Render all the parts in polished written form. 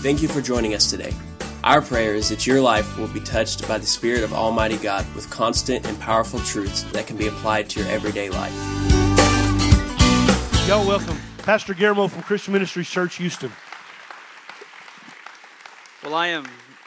Thank you for joining us today. Our prayer is that your life will be touched by the Spirit of Almighty God with constant and powerful truths that can be applied to your everyday life. Y'all welcome Pastor Guillermo from Christian Ministries Church, Houston. Well, I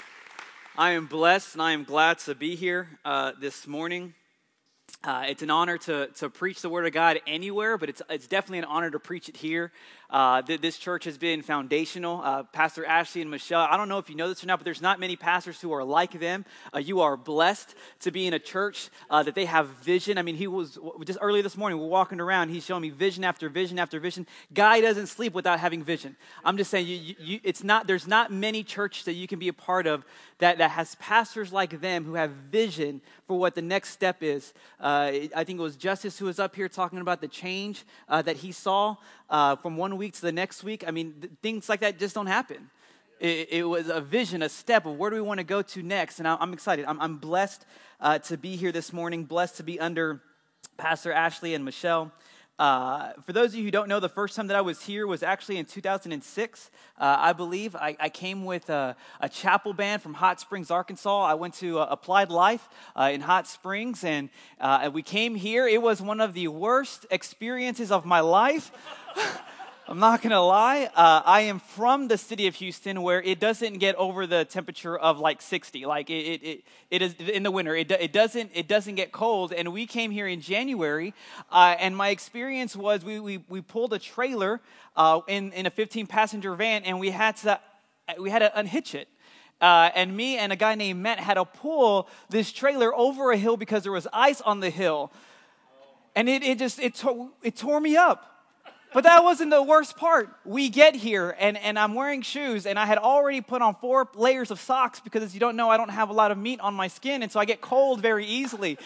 am blessed and I am glad to be here this morning. It's an honor to preach the Word of God anywhere, but it's definitely an honor to preach it here. This church has been foundational. Pastor Ashley and Michelle, I don't know if you know this or not, but there's not many pastors who are like them. You are blessed to be in a church that they have vision. I mean, he was just early this morning, we're walking around, he's showing me vision after vision after vision. Guy doesn't sleep without having vision. I'm just saying, there's not many churches that you can be a part of that has pastors like them who have vision for what the next step is. I think it was Justice who was up here talking about the change that he saw from 1 week to the next week. I mean, things like that just don't happen. It was a vision, a step of where do we want to go to next. And I'm excited. I'm blessed to be here this morning, blessed to be under Pastor Ashley and Michelle. For those of you who don't know, the first time that I was here was actually in 2006. I believe I came with a chapel band from Hot Springs, Arkansas. I went to Applied Life in Hot Springs, and we came here. It was one of the worst experiences of my life. I'm not going to lie. I am from the city of Houston where it doesn't get over the temperature of like 60. Like it is in the winter. It doesn't get cold. And we came here in January, and my experience was we pulled a trailer in a 15-passenger van, and we had to unhitch it. And me and a guy named Matt had to pull this trailer over a hill because there was ice on the hill. And it tore me up. But that wasn't the worst part. We get here, and I'm wearing shoes, and I had already put on 4 layers of socks because, as you don't know, I don't have a lot of meat on my skin, and so I get cold very easily.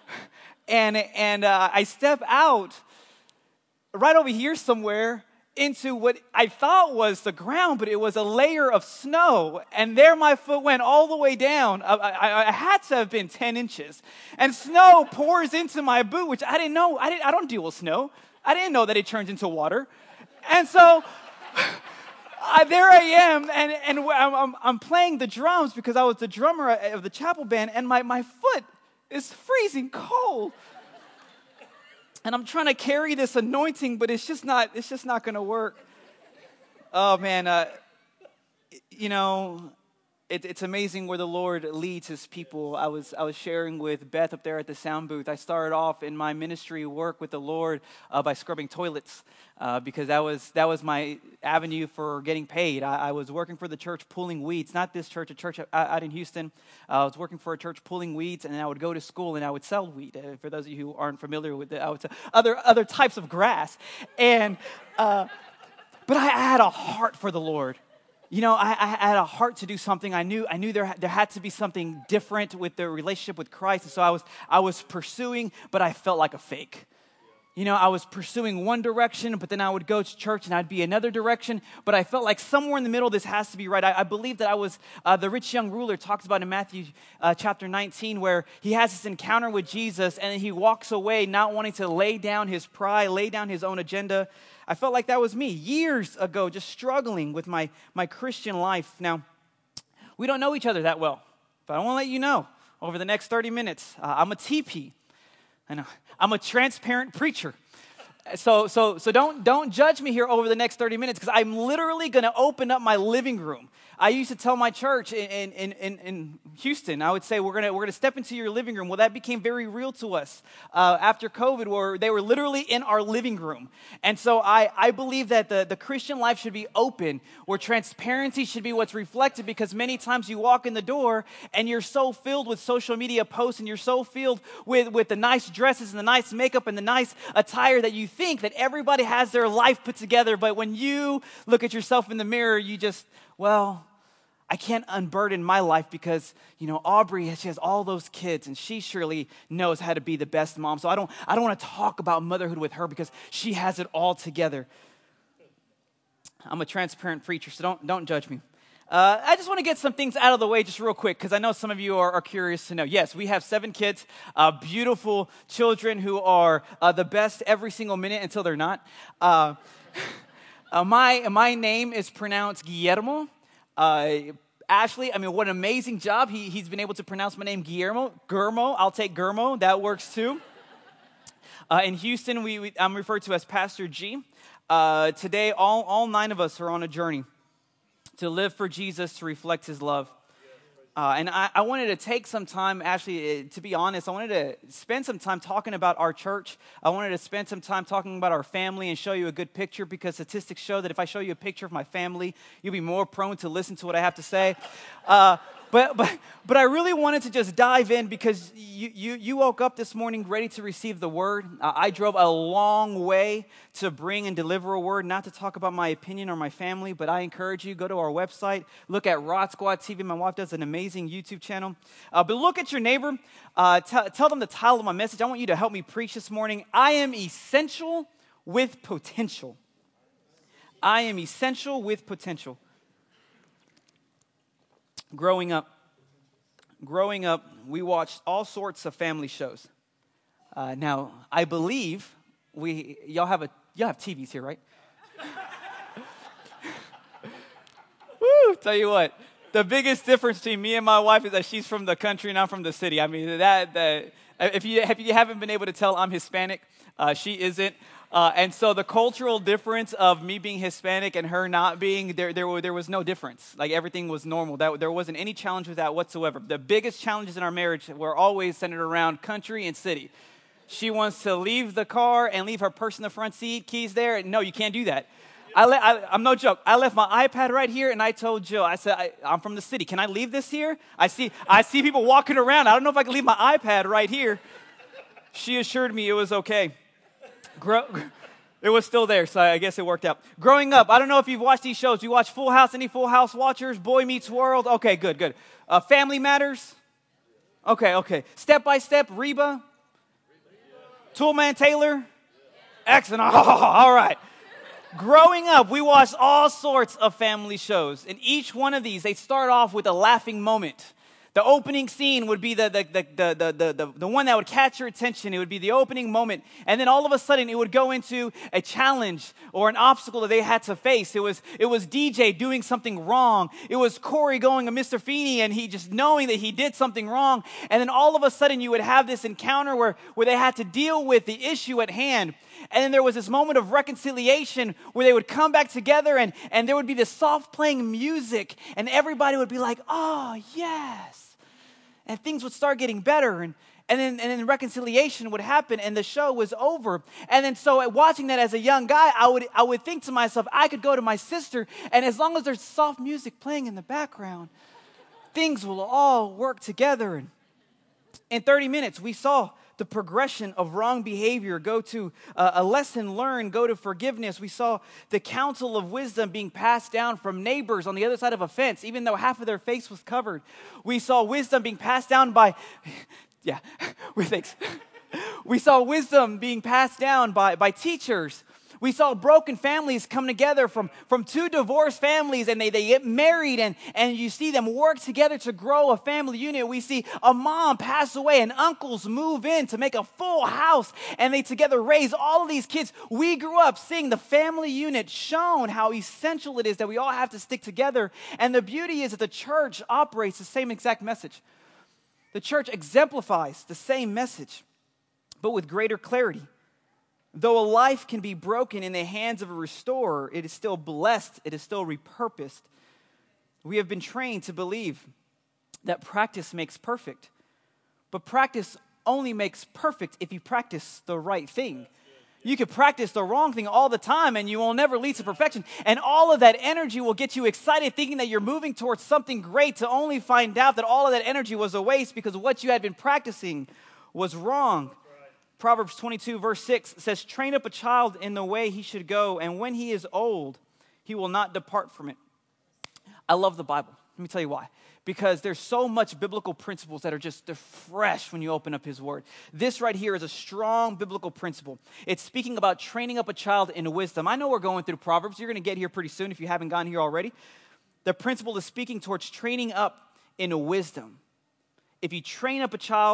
And I step out right over here somewhere into what I thought was the ground, but it was a layer of snow, and there my foot went all the way down. I had to have been 10 inches, and snow pours into my boot, which I didn't know. I don't deal with snow. I didn't know that it turns into water. And so there I am, and I'm playing the drums because I was the drummer of the chapel band, and my foot is freezing cold. And I'm trying to carry this anointing, but it's just not going to work. Oh, man. It's amazing where the Lord leads his people. I was sharing with Beth up there at the sound booth. I started off in my ministry work with the Lord by scrubbing toilets because that was my avenue for getting paid. I was working for the church pulling weeds, not this church, a church out in Houston. I was working for a church pulling weeds, and I would go to school and I would sell weed. For those of you who aren't familiar with it, I would sell other types of grass. And but I had a heart for the Lord. You know, I had a heart to do something. I knew there had to be something different with the relationship with Christ. And so I was pursuing, but I felt like a fake. You know, I was pursuing one direction, but then I would go to church and I'd be another direction. But I felt like somewhere in the middle, this has to be right. I believe that I was, the rich young ruler talks about in Matthew chapter 19, where he has this encounter with Jesus and then he walks away not wanting to lay down his pride, lay down his own agenda. I felt like that was me years ago, just struggling with my Christian life. Now, we don't know each other that well, but I want to let you know over the next 30 minutes, I'm a TP. I know I'm a transparent preacher. So don't judge me here over the next 30 minutes because I'm literally going to open up my living room. I used to tell my church in Houston, I would say, we're gonna step into your living room. Well, that became very real to us after COVID, where they were literally in our living room. And so I believe that the Christian life should be open, where transparency should be what's reflected, because many times you walk in the door and you're so filled with social media posts and you're so filled with the nice dresses and the nice makeup and the nice attire that you think that everybody has their life put together. But when you look at yourself in the mirror, you just, well, I can't unburden my life because, you know, Aubrey, she has all those kids and she surely knows how to be the best mom. So I don't want to talk about motherhood with her because she has it all together. I'm a transparent preacher, so don't judge me. I just want to get some things out of the way just real quick because I know some of you are curious to know. Yes, we have 7 kids, beautiful children who are the best every single minute until they're not. My name is pronounced Guillermo. Ashley, what an amazing job. He's been able to pronounce my name Guillermo. I'll take Guillermo. That works too. In Houston, I'm referred to as Pastor G. Today, all 9 of us are on a journey to live for Jesus, to reflect his love. And I wanted to take some time, actually, to be honest, I wanted to spend some time talking about our church. I wanted to spend some time talking about our family and show you a good picture, because statistics show that if I show you a picture of my family, you'll be more prone to listen to what I have to say. But I really wanted to just dive in, because you woke up this morning ready to receive the word. I drove a long way to bring and deliver a word, not to talk about my opinion or my family, but I encourage you, go to our website, look at Rod Squad TV. My wife does an amazing YouTube channel. But look at your neighbor, tell them the title of my message. I want you to help me preach this morning. I am essential with potential. I am essential with potential. Growing up, we watched all sorts of family shows. Now, I believe y'all have TVs here, right? Woo! Tell you what, the biggest difference between me and my wife is that she's from the country and I'm from the city. If you haven't been able to tell, I'm Hispanic. She isn't. And so the cultural difference of me being Hispanic and her not being, there was no difference. Like, everything was normal. There wasn't any challenge with that whatsoever. The biggest challenges in our marriage were always centered around country and city. She wants to leave the car and leave her purse in the front seat, keys there. No, you can't do that. I'm no joke. I left my iPad right here, and I told Jill, I said, I'm from the city. Can I leave this here? I see people walking around. I don't know if I can leave my iPad right here. She assured me it was okay. It was still there, so I guess it worked out. Growing up, I don't know if you've watched these shows. You watch Full House? Any Full House watchers? Boy Meets World? Okay, good. Family Matters? Okay. Step by Step? Reba? Toolman Taylor? Excellent. All right. Growing up, we watched all sorts of family shows. And each one of these, they start off with a laughing moment. The opening scene would be the one that would catch your attention. It would be the opening moment. And then all of a sudden, it would go into a challenge or an obstacle that they had to face. It was DJ doing something wrong. It was Corey going to Mr. Feeney and he just knowing that he did something wrong. And then all of a sudden, you would have this encounter where they had to deal with the issue at hand. And then there was this moment of reconciliation where they would come back together and there would be this soft playing music and everybody would be like, oh, yes. And things would start getting better, and then reconciliation would happen, and the show was over. And then so watching that as a young guy, I would think to myself, I could go to my sister, and as long as there's soft music playing in the background, things will all work together. And in 30 minutes, we saw the progression of wrong behavior go to a lesson learned, go to forgiveness. We saw the counsel of wisdom being passed down from neighbors on the other side of a fence, even though half of their face was covered. We saw wisdom being passed down by, thanks. We saw wisdom being passed down by teachers. We saw broken families come together from 2 divorced families, and they get married, and you see them work together to grow a family unit. We see a mom pass away and uncles move in to make a full house, and they together raise all of these kids. We grew up seeing the family unit shown how essential it is that we all have to stick together. And the beauty is that the church operates the same exact message. The church exemplifies the same message, but with greater clarity. Though a life can be broken in the hands of a restorer, it is still blessed, it is still repurposed. We have been trained to believe that practice makes perfect, but practice only makes perfect if you practice the right thing. You can practice the wrong thing all the time and you will never lead to perfection. And all of that energy will get you excited thinking that you're moving towards something great, to only find out that all of that energy was a waste because what you had been practicing was wrong. Proverbs 22 verse 6 says, train up a child in the way he should go, and when he is old, he will not depart from it. I love the Bible. Let me tell you why. Because there's so much biblical principles that are they're fresh when you open up his word. This right here is a strong biblical principle. It's speaking about training up a child in wisdom. I know we're going through Proverbs. You're going to get here pretty soon if you haven't gotten here already. The principle is speaking towards training up in wisdom. If you train up a child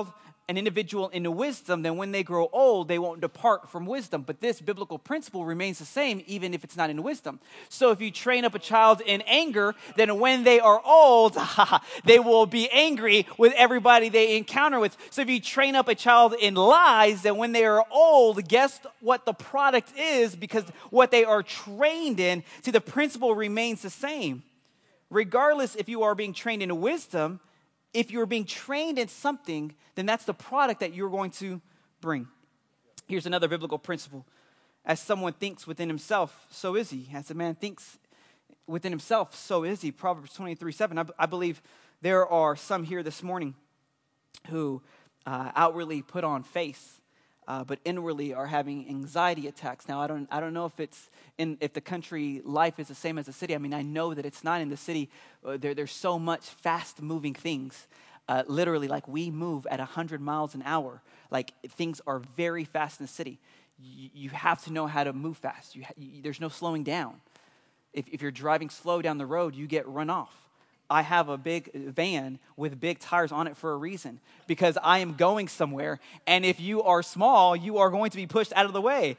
an individual into wisdom, then when they grow old, they won't depart from wisdom. But this biblical principle remains the same even if it's not in wisdom. So if you train up a child in anger, then when they are old, they will be angry with everybody they encounter with. So if you train up a child in lies, then when they are old, guess what the product is, because what they are trained in. See, the principle remains the same. Regardless if you are being trained in wisdom, if you're being trained in something, then that's the product that you're going to bring. Here's another biblical principle. As someone thinks within himself, so is he. As a man thinks within himself, so is he. Proverbs 23:7. I believe there are some here this morning who outwardly put on face, but inwardly are having anxiety attacks. Now, I don't know if the country life is the same as the city. I mean, I know that it's not. In the city. There's so much fast-moving things. Literally, like we move at 100 miles an hour. Like things are very fast in the city. You have to know how to move fast. There's no slowing down. If you're driving slow down the road, you get run off. I have a big van with big tires on it for a reason, because I am going somewhere, and if you are small, you are going to be pushed out of the way.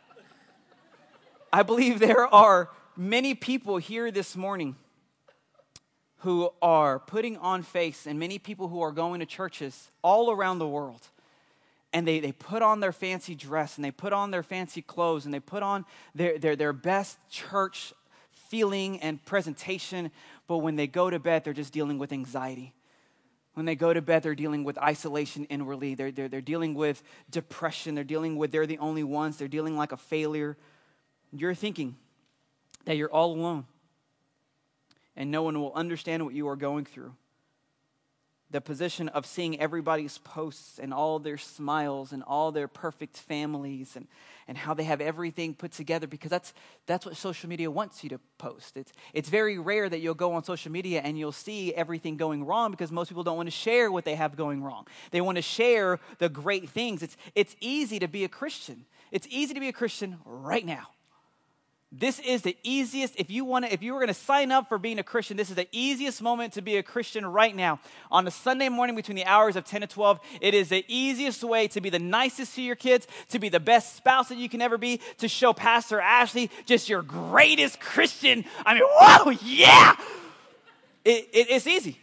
I believe there are many people here this morning who are putting on face, and many people who are going to churches all around the world, and they put on their fancy dress, and they put on their fancy clothes, and they put on their best church feeling and presentation, but when they go to bed, they're just dealing with anxiety. When they go to bed, they're dealing with isolation inwardly. They're dealing with depression. They're the only ones. They're dealing like a failure. You're thinking that you're all alone, and no one will understand what you are going through. The position of seeing everybody's posts and all their smiles and all their perfect families and how they have everything put together, because that's what social media wants you to post. It's very rare that you'll go on social media and you'll see everything going wrong, because most people don't want to share what they have going wrong. They want to share the great things. It's easy to be a Christian. It's easy to be a Christian right now. This is the easiest, if you were going to sign up for being a Christian, this is the easiest moment to be a Christian right now. On a Sunday morning between the hours of 10 and 12, it is the easiest way to be the nicest to your kids, to be the best spouse that you can ever be, to show Pastor Ashley just your greatest Christian. I mean, whoa, yeah! It's easy.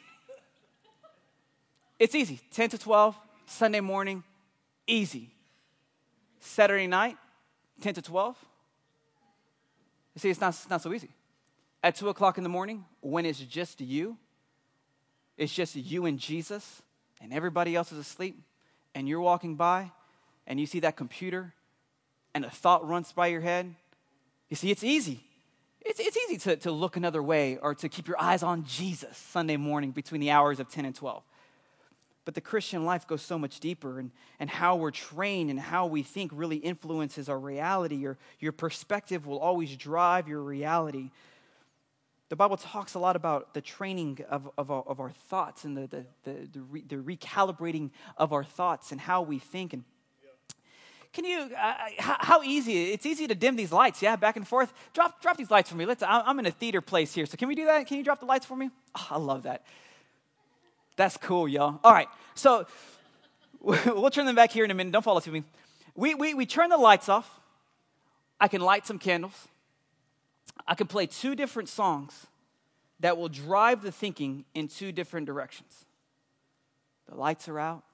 It's easy. 10 to 12, Sunday morning, easy. Saturday night, 10 to 12. You see, it's not so easy. At 2 o'clock in the morning, when it's just you and Jesus, and everybody else is asleep, and you're walking by, and you see that computer, and a thought runs by your head. You see, it's easy. It's easy to look another way, or to keep your eyes on Jesus Sunday morning between the hours of 10 and 12. But the Christian life goes so much deeper, and how we're trained and how we think really influences our reality. Your perspective will always drive your reality. The Bible talks a lot about the training of our thoughts, and the recalibrating of our thoughts and how we think. And can you, how easy, it's easy to dim these lights, yeah, back and forth. Drop these lights for me. I'm in a theater place here, so can we do that? Can you drop the lights for me? Oh, I love that. That's cool, y'all. All right, so we'll turn them back here in a minute. Don't fall asleep with me. We turn the lights off. I can light some candles. I can play 2 different songs that will drive the thinking in 2 different directions. The lights are out.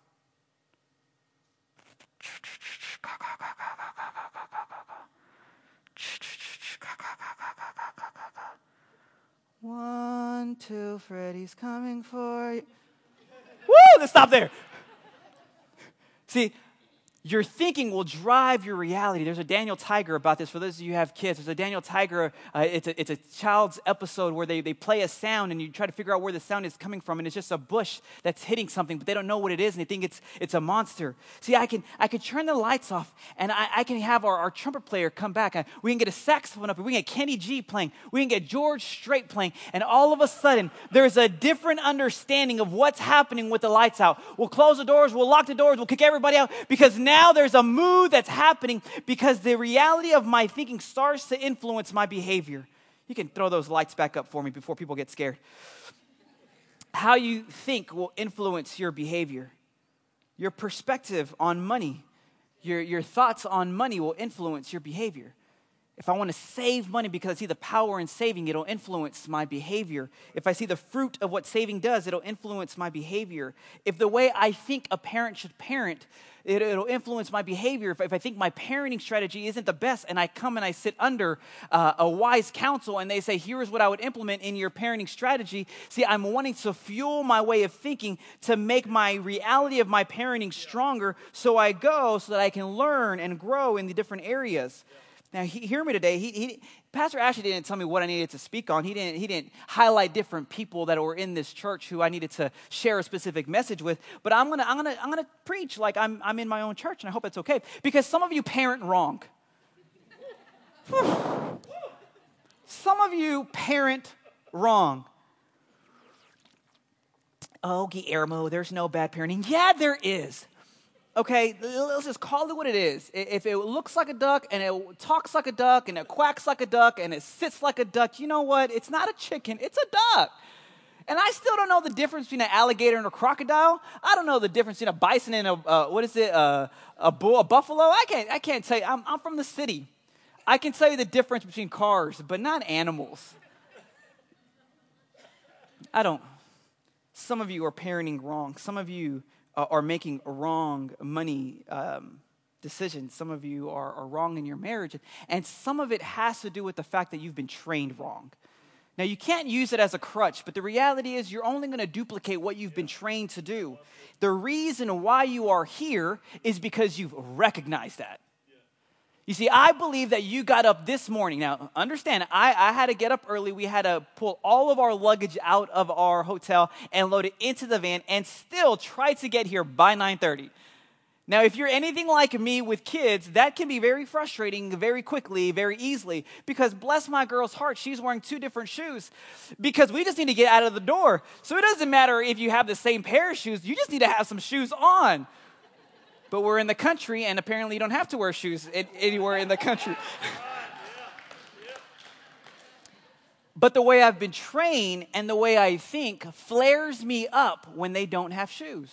One, two, Freddy's coming for you. Woo! Let's stop there. See, your thinking will drive your reality. There's a Daniel Tiger about this. For those of you who have kids, there's a Daniel Tiger. It's a child's episode where they play a sound, and you try to figure out where the sound is coming from, and it's just a bush that's hitting something, but they don't know what it is, and they think it's a monster. See, I can turn the lights off, and I can have our trumpet player come back. We can get a saxophone up, and we can get Kenny G playing. We can get George Strait playing, and all of a sudden, there's a different understanding of what's happening with the lights out. We'll close the doors, we'll lock the doors, we'll kick everybody out, because now there's a mood that's happening, because the reality of my thinking starts to influence my behavior. You can throw those lights back up for me before people get scared. How you think will influence your behavior. Your perspective on money, your thoughts on money will influence your behavior. If I want to save money because I see the power in saving, it'll influence my behavior. If I see the fruit of what saving does, it'll influence my behavior. If the way I think a parent should parent, it'll influence my behavior. If I think my parenting strategy isn't the best and I come and I sit under a wise counsel and they say, here's what I would implement in your parenting strategy. See, I'm wanting to fuel my way of thinking to make my reality of my parenting stronger, so I go so that I can learn and grow in the different areas. Now, hear me today. Pastor Ashley didn't tell me what I needed to speak on. He didn't highlight different people that were in this church who I needed to share a specific message with. But I'm gonna preach like I'm in my own church, and I hope it's okay, because some of you parent wrong. Some of you parent wrong. Oh, Guillermo, there's no bad parenting. Yeah, there is. Okay, let's just call it what it is. If it looks like a duck and it talks like a duck and it quacks like a duck and it sits like a duck, you know what? It's not a chicken, it's a duck. And I still don't know the difference between an alligator and a crocodile. I don't know the difference between a bison and a buffalo. I can't tell you. I'm from the city. I can tell you the difference between cars, but not animals. I don't. Some of you are parenting wrong. Some of you are making wrong money decisions. Some of you are wrong in your marriage. And some of it has to do with the fact that you've been trained wrong. Now, you can't use it as a crutch, but the reality is you're only going to duplicate what you've been trained to do. The reason why you are here is because you've recognized that. You see, I believe that you got up this morning. Now, understand, I had to get up early. We had to pull all of our luggage out of our hotel and load it into the van and still try to get here by 9:30. Now, if you're anything like me with kids, that can be very frustrating very quickly, very easily, because bless my girl's heart, she's wearing 2 different shoes because we just need to get out of the door. So it doesn't matter if you have the same pair of shoes. You just need to have some shoes on. But we're in the country, and apparently you don't have to wear shoes anywhere in the country. But the way I've been trained and the way I think flares me up when they don't have shoes.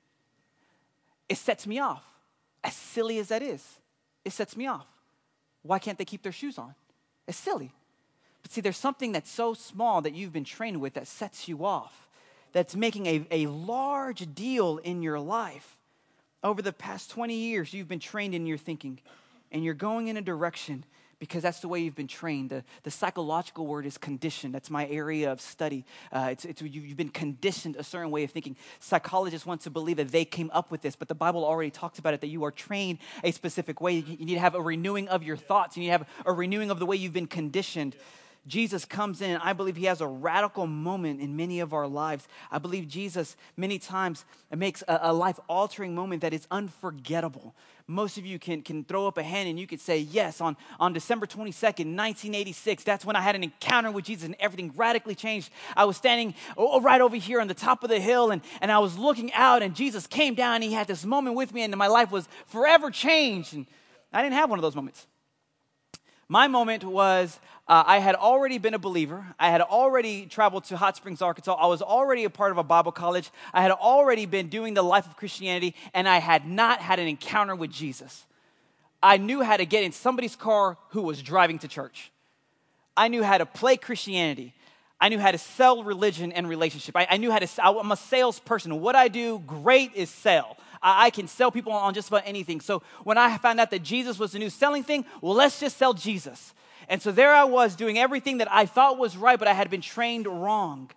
It sets me off. As silly as that is, it sets me off. Why can't they keep their shoes on? It's silly. But see, there's something that's so small that you've been trained with that sets you off, that's making a large deal in your life. Over the past 20 years, you've been trained in your thinking, and you're going in a direction because that's the way you've been trained. The psychological word is conditioned. That's my area of study. You've been conditioned a certain way of thinking. Psychologists want to believe that they came up with this, but the Bible already talks about it, that you are trained a specific way. You need to have a renewing of your thoughts. You need to have a renewing of the way you've been conditioned. Jesus comes in, and I believe he has a radical moment in many of our lives. I believe Jesus many times makes a life-altering moment that is unforgettable. Most of you can throw up a hand and you could say, yes, on December 22nd, 1986, that's when I had an encounter with Jesus and everything radically changed. I was standing right over here on the top of the hill and I was looking out, and Jesus came down and he had this moment with me, and my life was forever changed. And I didn't have one of those moments. My moment was I had already been a believer. I had already traveled to Hot Springs, Arkansas. I was already a part of a Bible college. I had already been doing the life of Christianity, and I had not had an encounter with Jesus. I knew how to get in somebody's car who was driving to church. I knew how to play Christianity. I knew how to sell religion and relationship. I knew how to, I'm a salesperson. What I do great is sell. I can sell people on just about anything. So when I found out that Jesus was the new selling thing, well, let's just sell Jesus. And so there I was doing everything that I thought was right, but I had been trained wrong.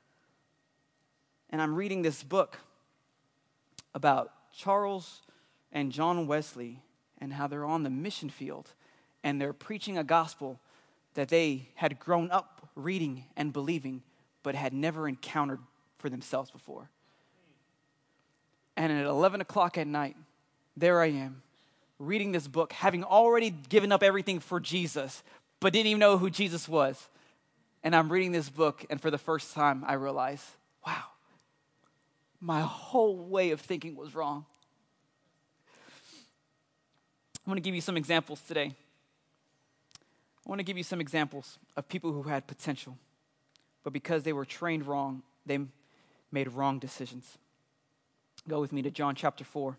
And I'm reading this book about Charles and John Wesley and how they're on the mission field and they're preaching a gospel that they had grown up reading and believing, but had never encountered for themselves before. And at 11 o'clock at night, there I am, reading this book, having already given up everything for Jesus, but didn't even know who Jesus was. And I'm reading this book, and for the first time, I realize, wow, my whole way of thinking was wrong. I want to give you some examples today. I want to give you some examples of people who had potential, but because they were trained wrong, they made wrong decisions. Go with me to John chapter 4.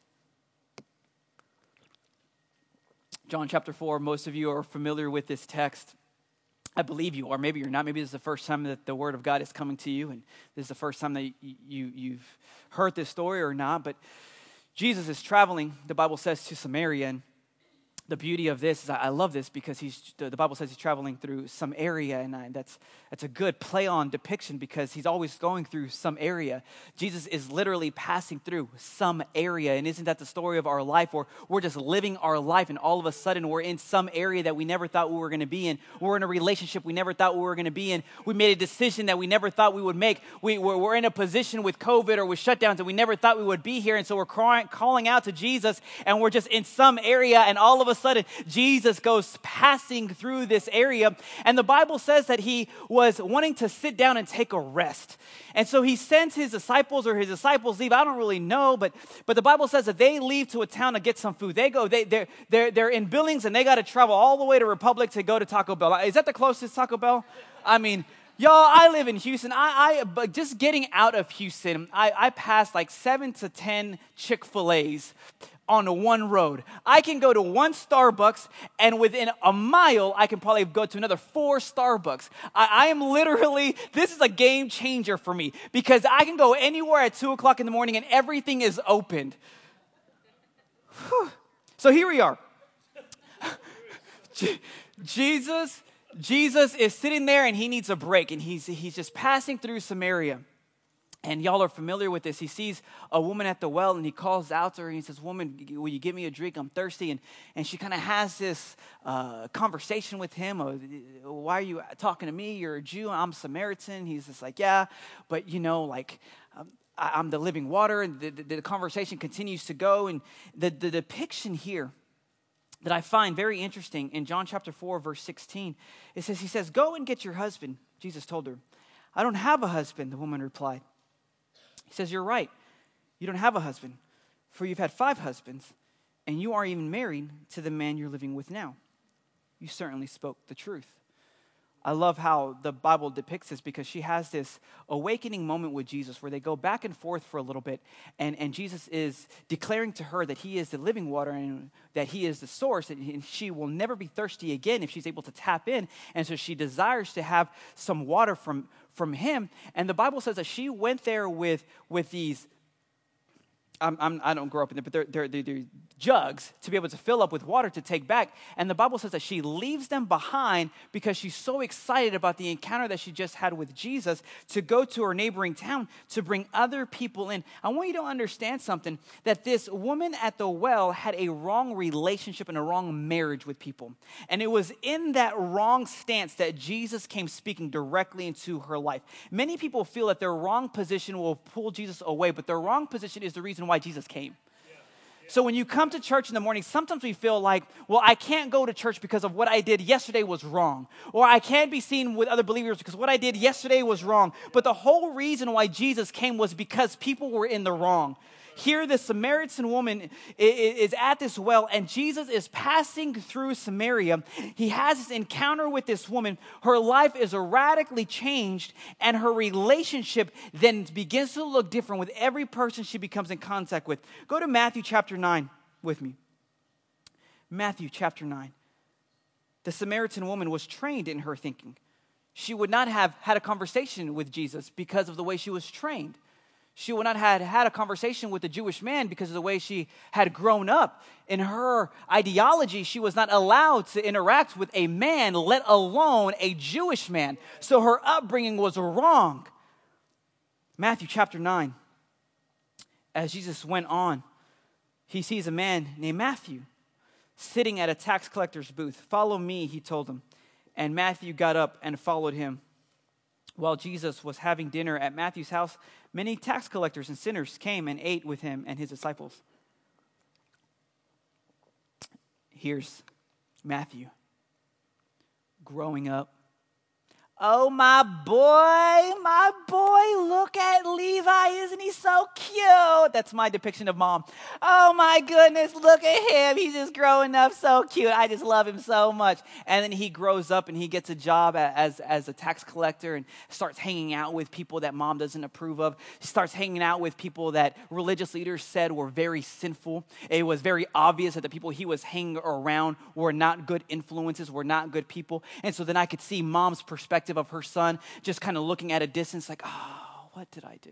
John chapter 4, most of you are familiar with this text. I believe you are. Maybe you're not. Maybe this is the first time that the Word of God is coming to you, and this is the first time that you've heard this story or not. But Jesus is traveling, the Bible says, to Samaria, and the beauty of this is I love this because the Bible says he's traveling through some area, and that's a good play on depiction because he's always going through some area. Jesus is literally passing through some area, and isn't that the story of our life? Or we're just living our life, and all of a sudden we're in some area that we never thought we were going to be in. We're in a relationship we never thought we were going to be in. We made a decision that we never thought we would make. We're in a position with COVID or with shutdowns that we never thought we would be here, and so we're calling out to Jesus, and we're just in some area, and all of a sudden, Jesus goes passing through this area, and the Bible says that he was wanting to sit down and take a rest. And so he sends his disciples, or his disciples leave. I don't really know, but the Bible says that they leave to a town to get some food. They're in Billings, and they got to travel all the way to Republic to go to Taco Bell. Is that the closest Taco Bell? I mean, y'all, I live in Houston. But just getting out of Houston, I passed like 7 to 10 Chick-fil-A's on one road. I can go to one Starbucks, and within a mile, I can probably go to another 4 Starbucks. I am literally, this is a game changer for me because I can go anywhere at 2 o'clock in the morning and everything is opened. So here we are. Jesus is sitting there and he needs a break, and he's just passing through Samaria. And y'all are familiar with this. He sees a woman at the well, and he calls out to her, and he says, "Woman, will you give me a drink? I'm thirsty." And she kind of has this conversation with him. Why are you talking to me? You're a Jew. I'm Samaritan. He's just like, yeah, but I'm the living water. And the conversation continues to go. And the depiction here that I find very interesting in John chapter 4, verse 16, he says, "Go and get your husband," Jesus told her. "I don't have a husband," the woman replied. He says, "You're right. You don't have a husband, for you've had 5 husbands, and you aren't even married to the man you're living with now. You certainly spoke the truth." I love how the Bible depicts this because she has this awakening moment with Jesus where they go back and forth for a little bit, and Jesus is declaring to her that he is the living water and that he is the source, and she will never be thirsty again if she's able to tap in. And so she desires to have some water from him. And the Bible says that she went there with these, I don't grow up in it, but they're jugs to be able to fill up with water to take back. And the Bible says that she leaves them behind because she's so excited about the encounter that she just had with Jesus to go to her neighboring town to bring other people in. I want you to understand something, that this woman at the well had a wrong relationship and a wrong marriage with people. And it was in that wrong stance that Jesus came speaking directly into her life. Many people feel that their wrong position will pull Jesus away, but their wrong position is the reason why Jesus came. So when you come to church in the morning, sometimes we feel like, well, I can't go to church because of what I did yesterday was wrong. Or I can't be seen with other believers because what I did yesterday was wrong. But the whole reason why Jesus came was because people were in the wrong. Here, the Samaritan woman is at this well, and Jesus is passing through Samaria. He has this encounter with this woman. Her life is radically changed, and her relationship then begins to look different with every person she becomes in contact with. Go to Matthew chapter 9 with me. Matthew chapter 9. The Samaritan woman was trained in her thinking. She would not have had a conversation with Jesus because of the way she was trained. She would not have had a conversation with the Jewish man because of the way she had grown up. In her ideology, she was not allowed to interact with a man, let alone a Jewish man. So her upbringing was wrong. Matthew chapter 9. As Jesus went on, he sees a man named Matthew sitting at a tax collector's booth. "Follow me," he told him. And Matthew got up and followed him. While Jesus was having dinner at Matthew's house, many tax collectors and sinners came and ate with him and his disciples. Here's Matthew growing up, Oh, my boy, look at Levi. Isn't he so cute? That's my depiction of mom. Oh, my goodness, look at him. He's just growing up so cute. I just love him so much. And then he grows up and he gets a job as a tax collector and starts hanging out with people that mom doesn't approve of. He starts hanging out with people that religious leaders said were very sinful. It was very obvious that the people he was hanging around were not good influences, were not good people. And so then I could see mom's perspective of her son, just kind of looking at a distance like, oh, what did I do?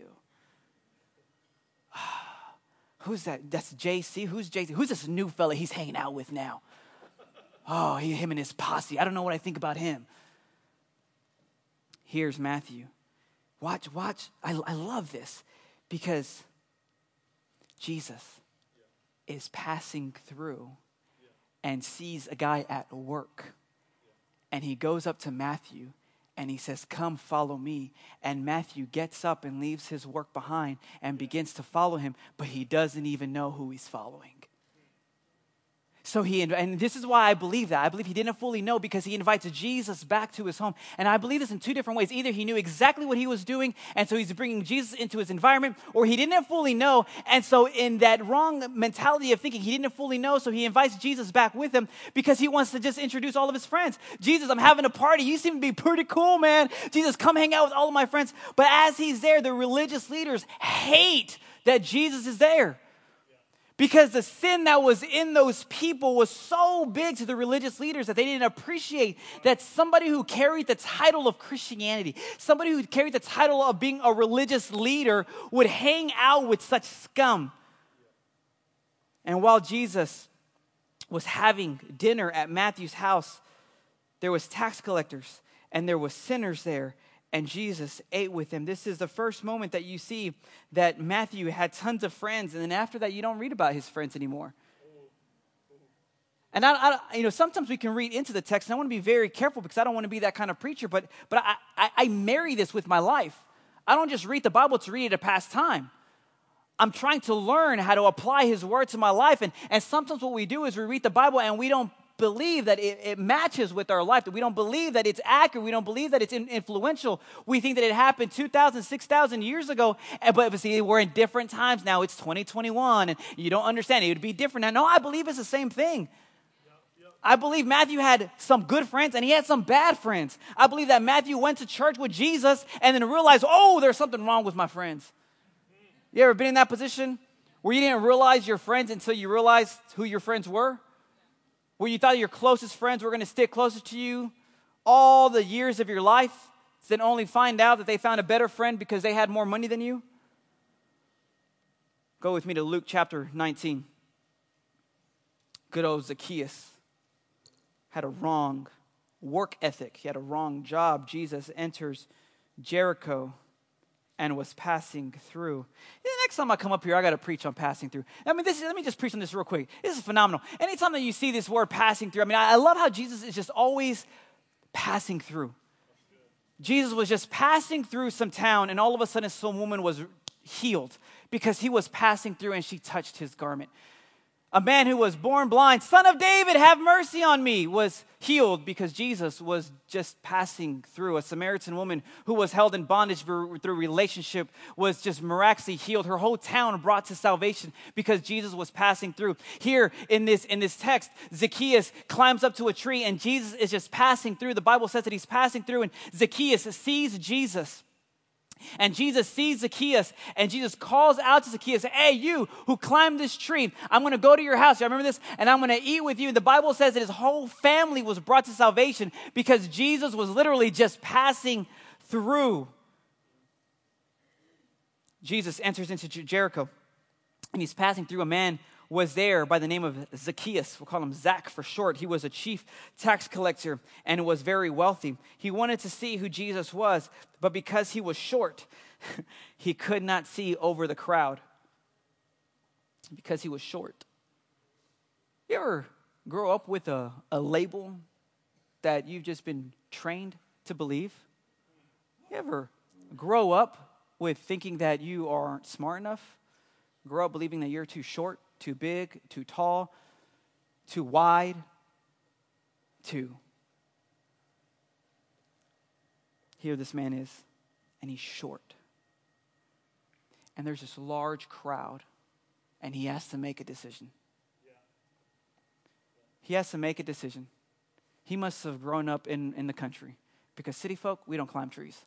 Who's that? That's JC. Who's JC? Who's this new fella he's hanging out with now? Oh, him and his posse. I don't know what I think about him. Here's Matthew. Watch. I love this because Jesus is passing through and sees a guy at work. And he goes up to Matthew and he says, come follow me. And Matthew gets up and leaves his work behind and begins to follow him, but he doesn't even know who he's following. So and this is why I believe that. I believe he didn't fully know because he invites Jesus back to his home. And I believe this in two different ways. Either he knew exactly what he was doing, and so he's bringing Jesus into his environment, or he didn't fully know. And so in that wrong mentality of thinking, he didn't fully know, so he invites Jesus back with him because he wants to just introduce all of his friends. Jesus, I'm having a party. You seem to be pretty cool, man. Jesus, come hang out with all of my friends. But as he's there, the religious leaders hate that Jesus is there. Because the sin that was in those people was so big to the religious leaders that they didn't appreciate that somebody who carried the title of Christianity, somebody who carried the title of being a religious leader would hang out with such scum. And while Jesus was having dinner at Matthew's house, there was tax collectors and there was sinners there. And Jesus ate with them. This is the first moment that you see that Matthew had tons of friends. And then after that, you don't read about his friends anymore. And sometimes we can read into the text. And I want to be very careful because I don't want to be that kind of preacher. But I marry this with my life. I don't just read the Bible to read it to pass time. I'm trying to learn how to apply his word to my life. And sometimes what we do is we read the Bible and we don't believe that it matches with our life, that we don't believe that it's accurate, we don't believe that it's influential. We think that it happened 2,000, 6,000 years ago, but see, we're in different times now. It's 2021, and you don't understand. It would be different now. No, I believe it's the same thing. I believe Matthew had some good friends, and he had some bad friends. I believe that Matthew went to church with Jesus, and then realized, oh, there's something wrong with my friends. You ever been in that position where you didn't realize your friends until you realized who your friends were? Where you thought your closest friends were going to stick closer to you all the years of your life, then only find out that they found a better friend because they had more money than you? Go with me to Luke chapter 19. Good old Zacchaeus had a wrong work ethic. He had a wrong job. Jesus enters Jericho and was passing through. The next time I come up here, I got to preach on passing through. Let me just preach on this real quick. This is phenomenal. Anytime that you see this word passing through, I love how Jesus is just always passing through. Jesus was just passing through some town, and all of a sudden some woman was healed because he was passing through and she touched his garment. A man who was born blind, Son of David, have mercy on me, was healed because Jesus was just passing through. A Samaritan woman who was held in bondage through relationship was just miraculously healed. Her whole town brought to salvation because Jesus was passing through. Here in this text, Zacchaeus climbs up to a tree and Jesus is just passing through. The Bible says that he's passing through and Zacchaeus sees Jesus. And Jesus sees Zacchaeus, and Jesus calls out to Zacchaeus, hey, you who climbed this tree, I'm going to go to your house. You remember this? And I'm going to eat with you. And the Bible says that his whole family was brought to salvation because Jesus was literally just passing through. Jesus enters into Jericho, and he's passing through. A man was there by the name of Zacchaeus. We'll call him Zach for short. He was a chief tax collector and was very wealthy. He wanted to see who Jesus was, but because he was short, he could not see over the crowd. Because he was short. You ever grow up with a label that you've just been trained to believe? You ever grow up with thinking that you aren't smart enough? Grow up believing that you're too short, too big, too tall, too wide, here this man is, and he's short. And there's this large crowd, and he has to make a decision. He has to make a decision. He must have grown up in the country, because city folk, we don't climb trees.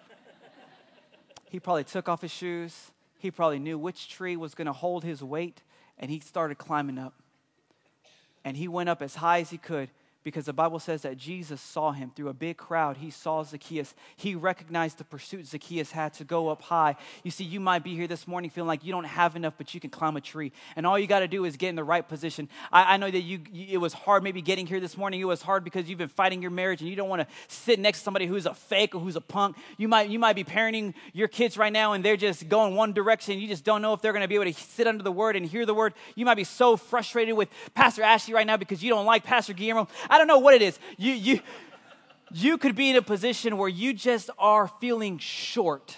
He probably took off his shoes. He probably knew which tree was going to hold his weight, and he started climbing up. And he went up as high as he could, because the Bible says that Jesus saw him through a big crowd. He saw Zacchaeus. He recognized the pursuit Zacchaeus had to go up high. You see, you might be here this morning feeling like you don't have enough, but you can climb a tree. And all you got to do is get in the right position. I know that it was hard maybe getting here this morning. It was hard because you've been fighting your marriage and you don't want to sit next to somebody who's a fake or who's a punk. You might be parenting your kids right now and they're just going one direction. You just don't know if they're going to be able to sit under the word and hear the word. You might be so frustrated with Pastor Ashley right now because you don't like Pastor Guillermo. I don't know what it is. You could be in a position where you just are feeling short.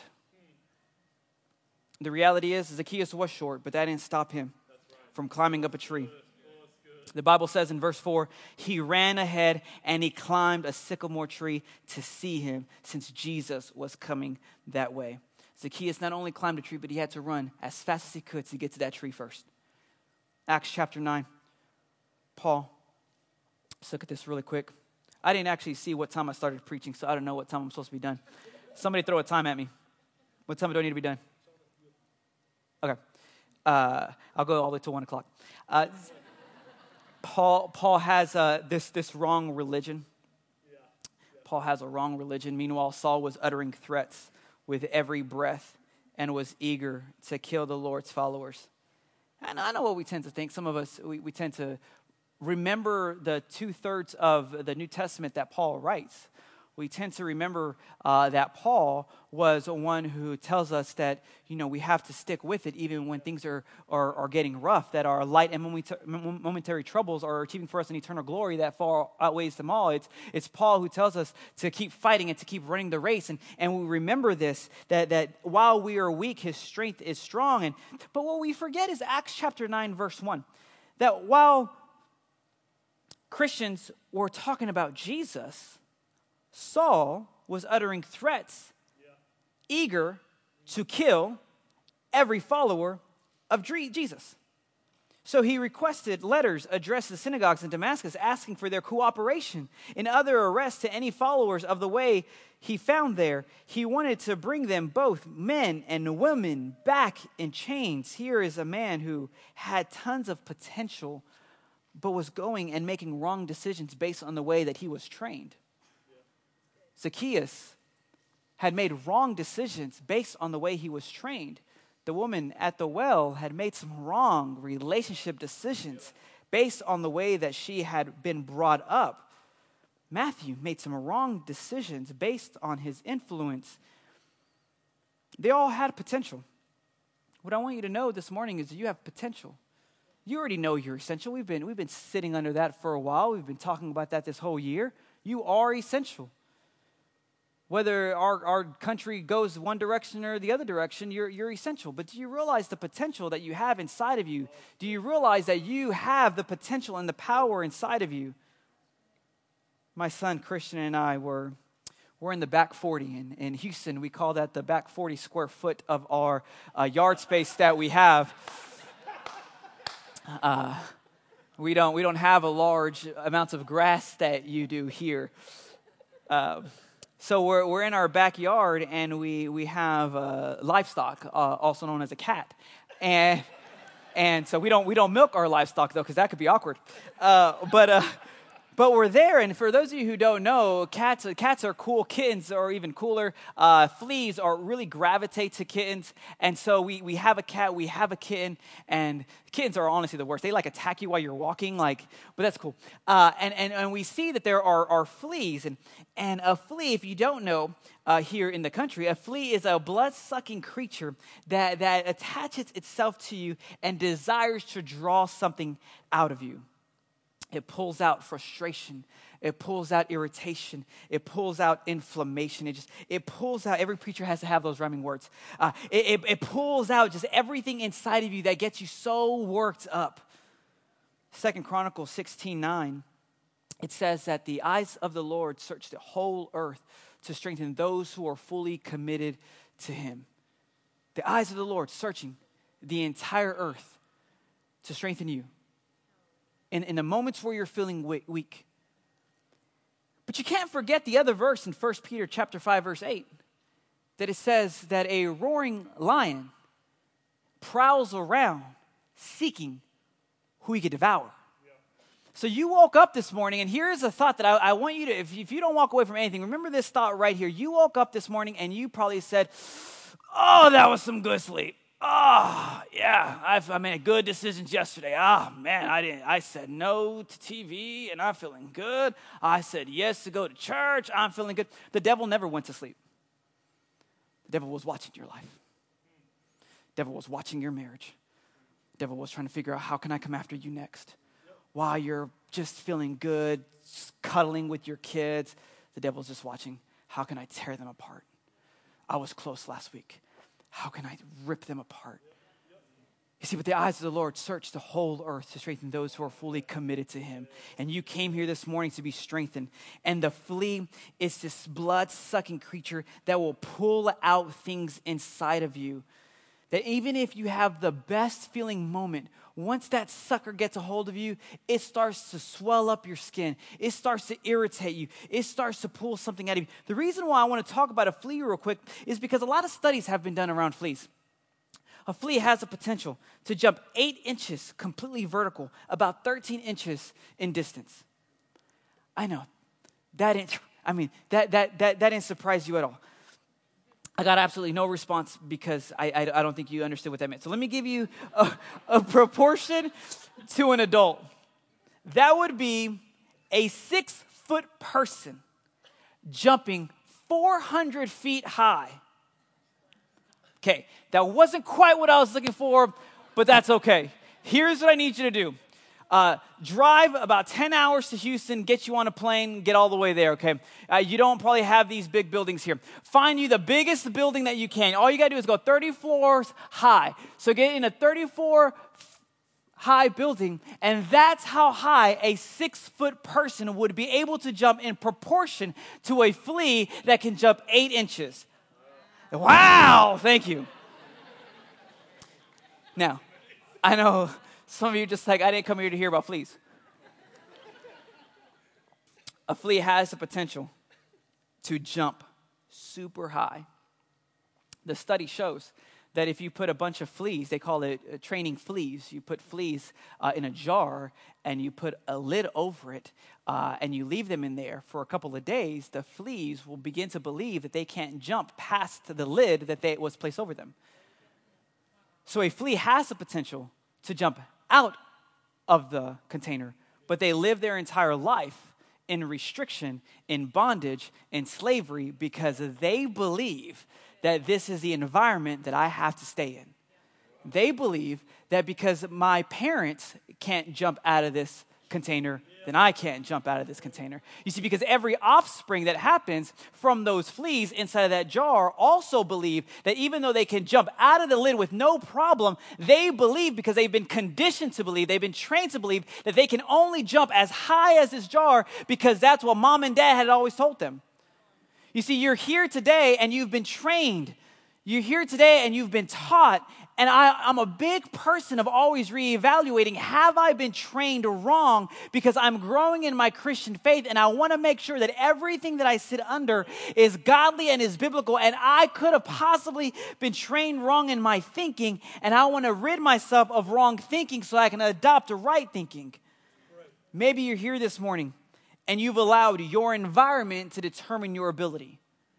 The reality is Zacchaeus was short, but that didn't stop him from climbing up a tree. The Bible says in verse 4, he ran ahead and he climbed a sycamore tree to see him, since Jesus was coming that way. Zacchaeus not only climbed a tree, but he had to run as fast as he could to get to that tree first. Acts chapter 9. Paul. Let's look at this really quick. I didn't actually see what time I started preaching, so I don't know what time I'm supposed to be done. Somebody throw a time at me. What time do I need to be done? Okay. I'll go all the way to 1 o'clock. Paul has this wrong religion. Paul has a wrong religion. Meanwhile, Saul was uttering threats with every breath and was eager to kill the Lord's followers. And I know what we tend to think. Some of us, we tend to remember the 2/3 of the New Testament that Paul writes. We tend to remember that Paul was one who tells us that, we have to stick with it even when things are getting rough, that our light and momentary troubles are achieving for us an eternal glory that far outweighs them all. It's Paul who tells us to keep fighting and to keep running the race. And we remember this, that while we are weak, his strength is strong. But what we forget is Acts chapter 9, verse 1, that while Christians were talking about Jesus, Saul was uttering threats, eager to kill every follower of Jesus. So he requested letters addressed to the synagogues in Damascus, asking for their cooperation in other arrests to any followers of the way he found there. He wanted to bring them, both men and women, back in chains. Here is a man who had tons of potential, but was going and making wrong decisions based on the way that he was trained. Zacchaeus had made wrong decisions based on the way he was trained. The woman at the well had made some wrong relationship decisions based on the way that she had been brought up. Matthew made some wrong decisions based on his influence. They all had potential. What I want you to know this morning is that you have potential. You already know you're essential. We've been sitting under that for a while. We've been talking about that this whole year. You are essential. Whether our country goes one direction or the other direction, you're essential. But do you realize the potential that you have inside of you? Do you realize that you have the potential and the power inside of you? My son Christian and I we're in the back 40. In Houston, we call that the back 40 square foot of our yard space that we have. We don't have a large amounts of grass that you do here. So we're in our backyard and we have livestock, also known as a cat, and so we don't milk our livestock though, because that could be awkward. But we're there, and for those of you who don't know, cats are cool. Kittens are even cooler. Fleas really gravitate to kittens, and so we have a cat, we have a kitten, and kittens are honestly the worst. They attack you while you're walking, but that's cool. And we see that there are fleas, and a flea, if you don't know, here in the country, a flea is a blood-sucking creature that attaches itself to you and desires to draw something out of you. It pulls out frustration. It pulls out irritation. It pulls out inflammation. It pulls out, every preacher has to have those rhyming words. It pulls out just everything inside of you that gets you so worked up. 2 Chronicles 16:9, it says that the eyes of the Lord search the whole earth to strengthen those who are fully committed to him. The eyes of the Lord searching the entire earth to strengthen you. In the moments where you're feeling weak. But you can't forget the other verse in 1 Peter chapter 5, verse 8, that it says that a roaring lion prowls around seeking who he could devour. So you woke up this morning, and here's a thought that I want you to, if you don't walk away from anything, remember this thought right here. You woke up this morning, and you probably said, oh, that was some good sleep. Oh, yeah, I made good decisions yesterday. Oh, man, I said no to TV, and I'm feeling good. I said yes to go to church. I'm feeling good. The devil never went to sleep. The devil was watching your life. The devil was watching your marriage. The devil was trying to figure out, how can I come after you next? While you're just feeling good, just cuddling with your kids, the devil's just watching, how can I tear them apart? I was close last week. How can I rip them apart? You see, but the eyes of the Lord search the whole earth to strengthen those who are fully committed to him. And you came here this morning to be strengthened. And the flea is this blood-sucking creature that will pull out things inside of you. That even if you have the best feeling moment, once that sucker gets a hold of you, it starts to swell up your skin. It starts to irritate you. It starts to pull something out of you. The reason why I want to talk about a flea real quick is because a lot of studies have been done around fleas. A flea has the potential to jump 8 inches completely vertical, about 13 inches in distance. I know, that didn't surprise you at all. I got absolutely no response because I don't think you understood what that meant. So let me give you a proportion to an adult. That would be a 6-foot person jumping 400 feet high. Okay, that wasn't quite what I was looking for, but that's okay. Here's what I need you to do. Drive about 10 hours to Houston, get you on a plane, get all the way there, okay? You don't probably have these big buildings here. Find you the biggest building that you can. All you got to do is go 30 floors high. So get in a 34 high building, and that's how high a 6-foot person would be able to jump in proportion to a flea that can jump 8 inches. Wow, thank you. Now, I know some of you are just like, I didn't come here to hear about fleas. A flea has the potential to jump super high. The study shows that if you put a bunch of fleas, they call it training fleas, you put fleas in a jar and you put a lid over it and you leave them in there for a couple of days, the fleas will begin to believe that they can't jump past the lid that was placed over them. So a flea has the potential to jump out of the container, but they live their entire life in restriction, in bondage, in slavery, because they believe that this is the environment that I have to stay in. They believe that because my parents can't jump out of this container, then I can't jump out of this container. You see, because every offspring that happens from those fleas inside of that jar also believe that even though they can jump out of the lid with no problem, they believe, because they've been conditioned to believe, they've been trained to believe, that they can only jump as high as this jar because that's what mom and dad had always told them. You see, you're here today and you've been trained. You're here today and you've been taught. And I'm a big person of always reevaluating, have I been trained wrong? Because I'm growing in my Christian faith and I want to make sure that everything that I sit under is godly and is biblical. And I could have possibly been trained wrong in my thinking, and I want to rid myself of wrong thinking so I can adopt a right thinking. Maybe you're here this morning and you've allowed your environment to determine your ability.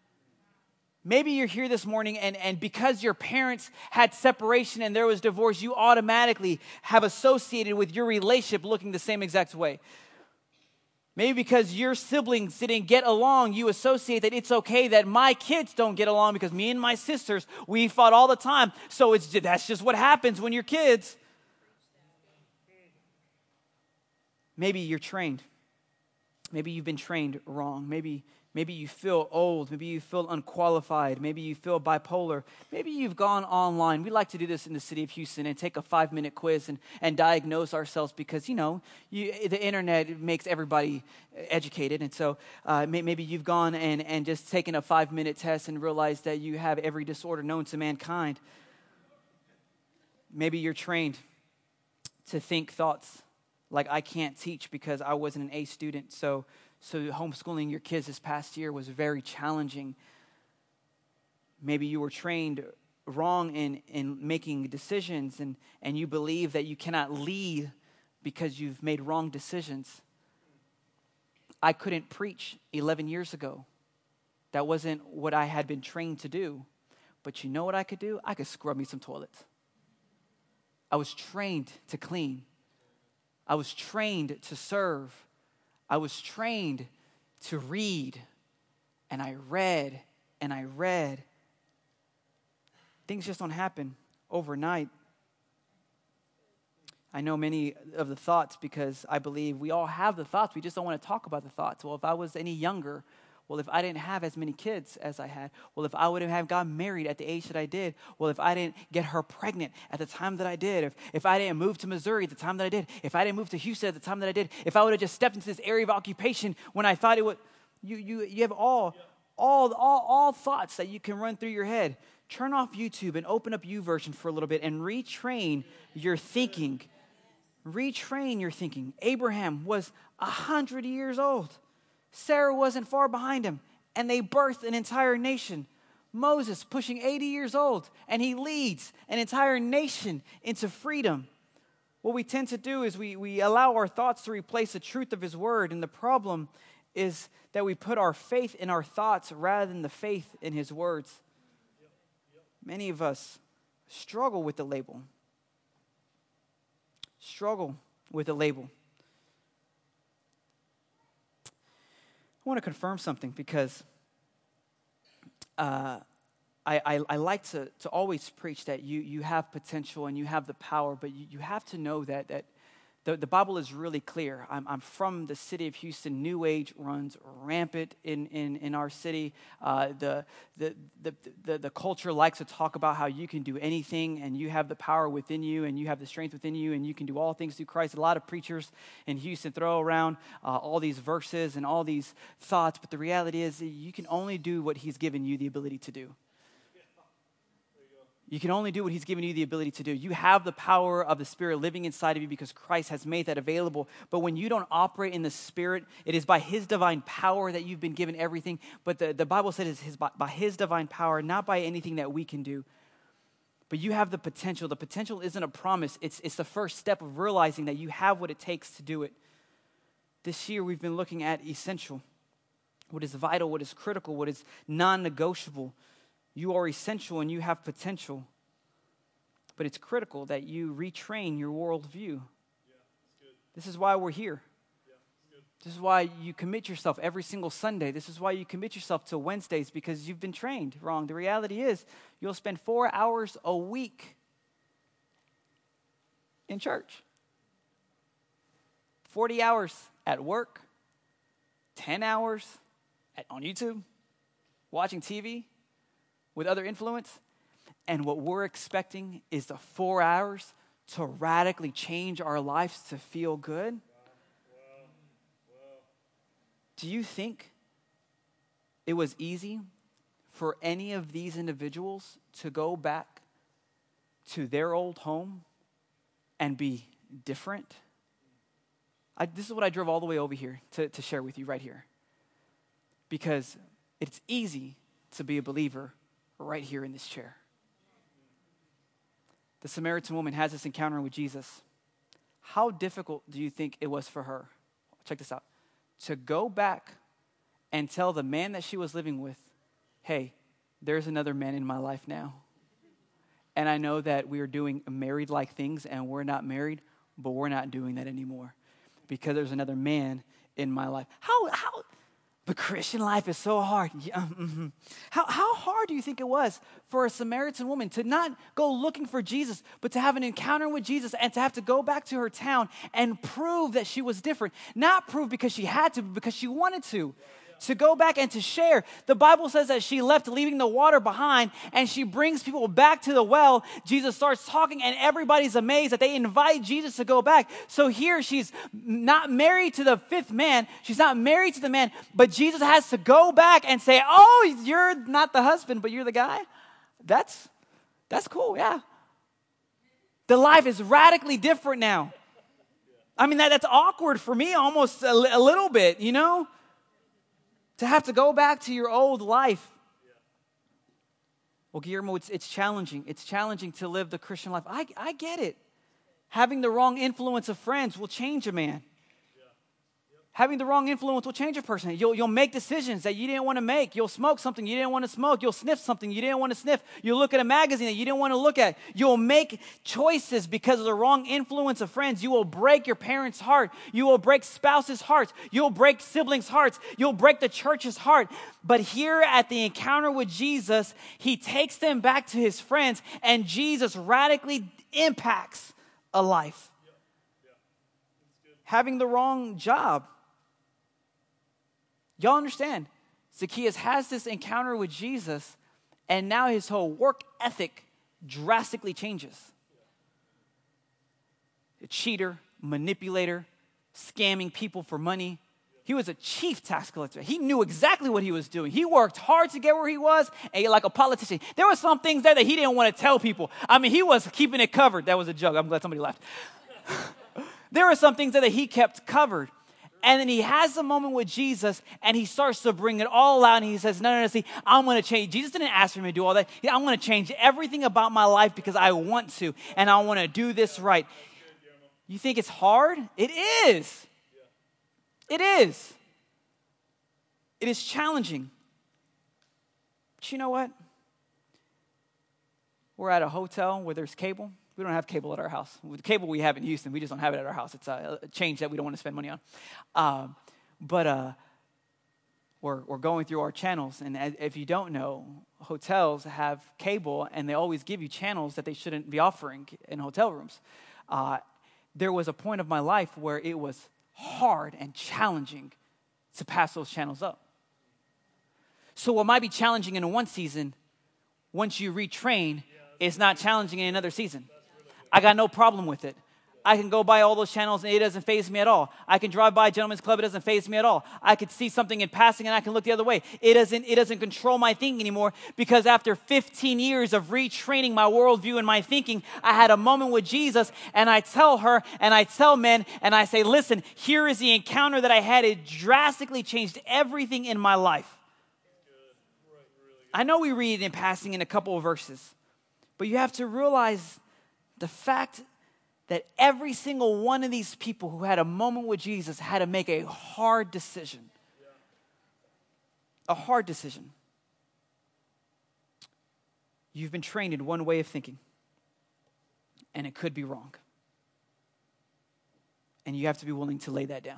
Maybe you're here this morning and because your parents had separation and there was divorce, you automatically have associated with your relationship looking the same exact way. Maybe because your siblings didn't get along, you associate that it's okay that my kids don't get along because me and my sisters, we fought all the time. So that's just what happens when you're kids. Maybe you're trained. Maybe you've been trained wrong. Maybe you feel old. Maybe you feel unqualified. Maybe you feel bipolar. Maybe you've gone online. We like to do this in the city of Houston and take a 5-minute quiz and diagnose ourselves because, the internet makes everybody educated. And so maybe you've gone and just taken a 5-minute test and realized that you have every disorder known to mankind. Maybe you're trained to think thoughts like I can't teach because I wasn't an A student, so homeschooling your kids this past year was very challenging. Maybe you were trained wrong in making decisions and you believe that you cannot lead because you've made wrong decisions. I couldn't preach 11 years ago. That wasn't what I had been trained to do. But you know what I could do? I could scrub me some toilets. I was trained to clean. I was trained to serve. I was trained to read. And I read and I read. Things just don't happen overnight. I know many of the thoughts because I believe we all have the thoughts. We just don't want to talk about the thoughts. Well, if I was any younger, well, if I didn't have as many kids as I had, well, if I wouldn't have gotten married at the age that I did, well, if I didn't get her pregnant at the time that I did, if I didn't move to Missouri at the time that I did, if I didn't move to Houston at the time that I did, if I would have just stepped into this area of occupation when I thought it would, you have all thoughts that you can run through your head. Turn off YouTube and open up YouVersion for a little bit and retrain your thinking. Retrain your thinking. Abraham was 100 years old. Sarah wasn't far behind him, and they birthed an entire nation. Moses, pushing 80 years old, and he leads an entire nation into freedom. What we tend to do is we allow our thoughts to replace the truth of his word, and the problem is that we put our faith in our thoughts rather than the faith in his words. Many of us struggle with the label. Struggle with the label. I want to confirm something because I like to always preach that you have potential and you have the power, but you have to know that the Bible is really clear. I'm from the city of Houston. New Age runs rampant in our city. The culture likes to talk about how you can do anything and you have the power within you and you have the strength within you and you can do all things through Christ. A lot of preachers in Houston throw around all these verses and all these thoughts, but the reality is you can only do what he's given you the ability to do. You can only do what he's given you the ability to do. You have the power of the Spirit living inside of you because Christ has made that available. But when you don't operate in the Spirit, it is by his divine power that you've been given everything. But the Bible says it's by his divine power, not by anything that we can do. But you have the potential. The potential isn't a promise. It's the first step of realizing that you have what it takes to do it. This year we've been looking at essential. What is vital, what is critical, what is non-negotiable. You are essential and you have potential. But it's critical that you retrain your worldview. This is why we're here. This is why you commit yourself every single Sunday. This is why you commit yourself to Wednesdays, because you've been trained wrong. The reality is you'll spend 4 hours a week in church. 40 hours at work. 10 hours on YouTube, watching TV with other influence, and what we're expecting is the 4 hours to radically change our lives to feel good. Do you think it was easy for any of these individuals to go back to their old home and be different? This is what I drove all the way over here to share with you right here. Because it's easy to be a believer right here in this chair. The Samaritan woman has this encounter with Jesus. How difficult do you think it was for her? Check this out. To go back and tell the man that she was living with, hey, there's another man in my life now. And I know that we are doing married-like things and we're not married, but we're not doing that anymore because there's another man in my life. How The Christian life is so hard. Yeah, mm-hmm. How hard do you think it was for a Samaritan woman to not go looking for Jesus, but to have an encounter with Jesus and to have to go back to her town and prove that she was different? Not prove because she had to, but because she wanted to. To go back and to share. The Bible says that she left leaving the water behind and she brings people back to the well. Jesus starts talking and everybody's amazed that they invite Jesus to go back. So here she's not married to the fifth man. She's not married to the man, but Jesus has to go back and say, oh, you're not the husband, but you're the guy. That's cool, yeah. The life is radically different now. I mean, that's awkward for me almost a little bit, you know? To have to go back to your old life. Well, Guillermo, it's challenging. It's challenging to live the Christian life. I get it. Having the wrong influence of friends will change a man. Having the wrong influence will change a person. You'll make decisions that you didn't want to make. You'll smoke something you didn't want to smoke. You'll sniff something you didn't want to sniff. You'll look at a magazine that you didn't want to look at. You'll make choices because of the wrong influence of friends. You will break your parents' heart. You will break spouses' hearts. You'll break siblings' hearts. You'll break the church's heart. But here at the encounter with Jesus, he takes them back to his friends, and Jesus radically impacts a life. Having the wrong job. Y'all understand? Zacchaeus has this encounter with Jesus, and now his whole work ethic drastically changes. A cheater, manipulator, scamming people for money. He was a chief tax collector. He knew exactly what he was doing. He worked hard to get where he was, and like a politician. There were some things there that he didn't want to tell people. I mean, he was keeping it covered. That was a joke. I'm glad somebody laughed. There were some things there that he kept covered. And then he has a moment with Jesus, and he starts to bring it all out, and he says, no, see, I'm going to change. Jesus didn't ask for me to do all that. I'm going to change everything about my life because I want to, and I want to do this right. You think it's hard? It is. It is. It is challenging. But you know what? We're at a hotel where there's cable. We don't have cable at our house. With the cable we have in Houston, we just don't have it at our house. It's a change that we don't want to spend money on. But we're going through our channels, and if you don't know, hotels have cable, and they always give you channels that they shouldn't be offering in hotel rooms. There was a point of my life where it was hard and challenging to pass those channels up. So what might be challenging in one season, once you retrain, it's not challenging in another season. I got no problem with it. I can go by all those channels and it doesn't faze me at all. I can drive by a gentleman's club, it doesn't faze me at all. I could see something in passing and I can look the other way. It doesn't control my thinking anymore, because after 15 years of retraining my worldview and my thinking, I had a moment with Jesus, and I tell her and I tell men and I say, listen, here is the encounter that I had. It drastically changed everything in my life. I know we read it in passing in a couple of verses, but you have to realize the fact that every single one of these people who had a moment with Jesus had to make a hard decision. A hard decision. You've been trained in one way of thinking, and it could be wrong. And you have to be willing to lay that down.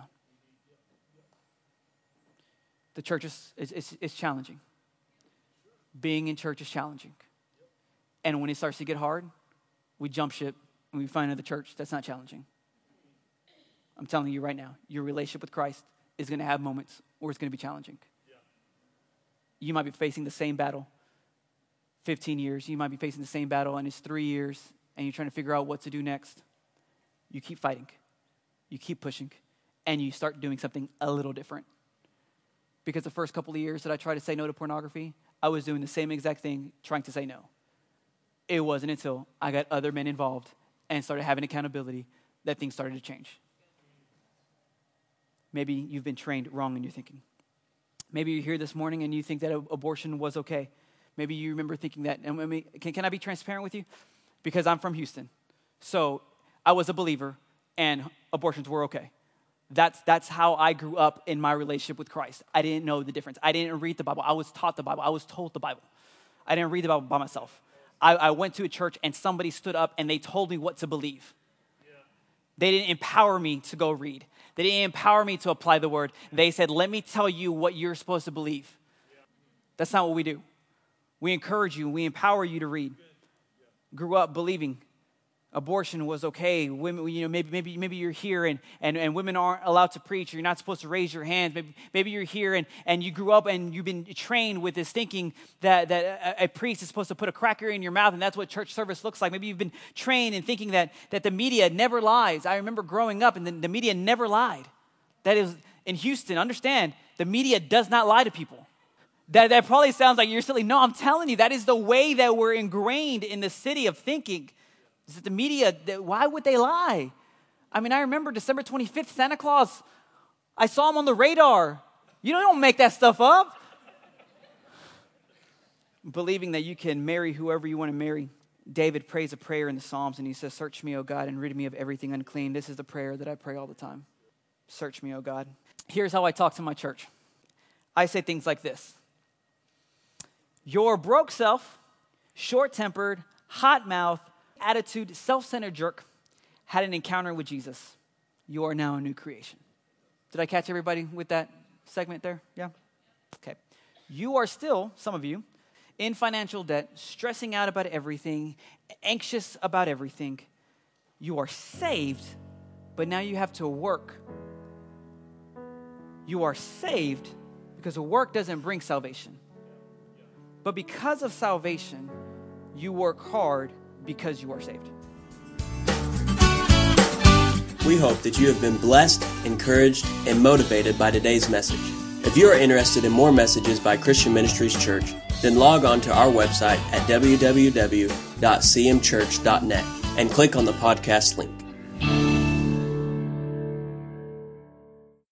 The church is challenging. Being in church is challenging. And when it starts to get hard, we jump ship and we find another church that's not challenging. I'm telling you right now, your relationship with Christ is going to have moments where it's going to be challenging. You might be facing the same battle 15 years. You might be facing the same battle and it's 3 years and you're trying to figure out what to do next. You keep fighting. You keep pushing. And you start doing something a little different. Because the first couple of years that I tried to say no to pornography, I was doing the same exact thing, trying to say no. It wasn't until I got other men involved and started having accountability that things started to change. Maybe you've been trained wrong in your thinking. Maybe you're here this morning and you think that abortion was okay. Maybe you remember thinking that. And can I be transparent with you? Because I'm from Houston. So I was a believer and abortions were okay. That's how I grew up in my relationship with Christ. I didn't know the difference. I didn't read the Bible. I was taught the Bible. I was told the Bible. I didn't read the Bible by myself. I went to a church and somebody stood up and they told me what to believe. Yeah. They didn't empower me to go read. They didn't empower me to apply the word. They said, let me tell you what you're supposed to believe. That's not what we do. We encourage you. We empower you to read. Grew up believing abortion was okay. Women, maybe you're here and women aren't allowed to preach. Or you're not supposed to raise your hands. Maybe you're here and you grew up and you've been trained with this thinking that a priest is supposed to put a cracker in your mouth, and that's what church service looks like. Maybe you've been trained in thinking that the media never lies. I remember growing up and the media never lied. That is, in Houston, understand, the media does not lie to people. That probably sounds like you're silly. No, I'm telling you, that is the way that we're ingrained in the city of thinking. Is that the media, why would they lie? I mean, I remember December 25th, Santa Claus. I saw him on the radar. You don't make that stuff up. Believing that you can marry whoever you want to marry. David prays a prayer in the Psalms, and he says, search me, O God, and rid me of everything unclean. This is the prayer that I pray all the time. Search me, O God. Here's how I talk to my church. I say things like this. Your broke self, short-tempered, hot-mouthed, attitude, self-centered jerk had an encounter with Jesus. You are now a new creation. Did I catch everybody with that segment there? Yeah? Okay. You are still, some of you, in financial debt, stressing out about everything, anxious about everything. You are saved, but now you have to work. You are saved because the work doesn't bring salvation. But because of salvation, you work hard because you are saved. We hope that you have been blessed, encouraged, and motivated by today's message. If you are interested in more messages by Christian Ministries Church, then log on to our website at www.cmchurch.net and click on the podcast link.